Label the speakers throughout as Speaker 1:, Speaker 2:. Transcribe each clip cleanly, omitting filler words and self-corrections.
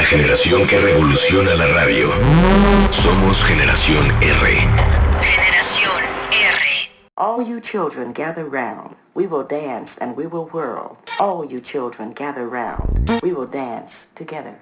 Speaker 1: La generación que revoluciona la radio. Somos Generación R. Generación R.
Speaker 2: All you children gather round. We will dance and we will whirl. All you children gather round. We will dance together.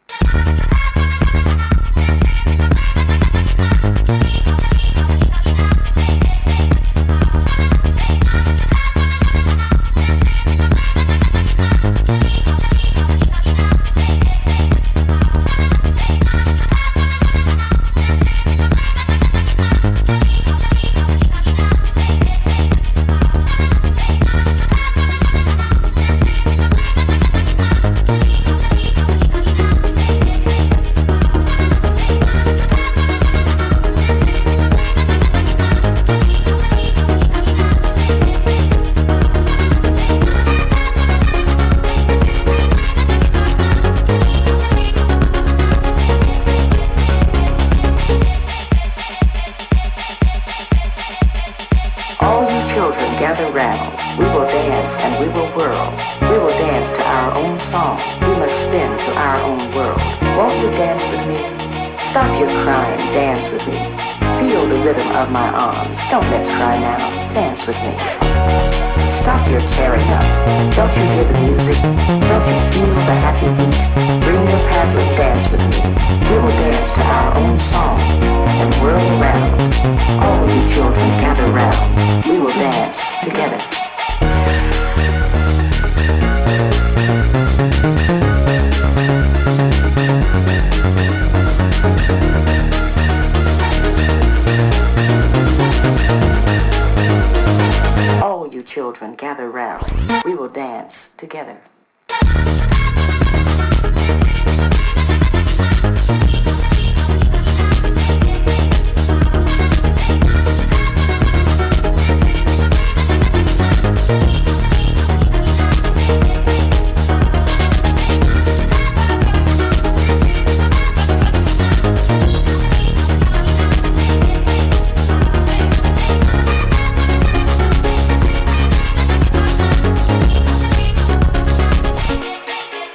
Speaker 2: Of my arms. Don't let's cry now. Dance with me. Stop your tearing up. Don't you hear the music? Don't you feel the happy beat? Bring your paddling, dance with me. We will dance to our own song and whirl around. All you children gather round. We will dance together. Children gather round. We will dance together.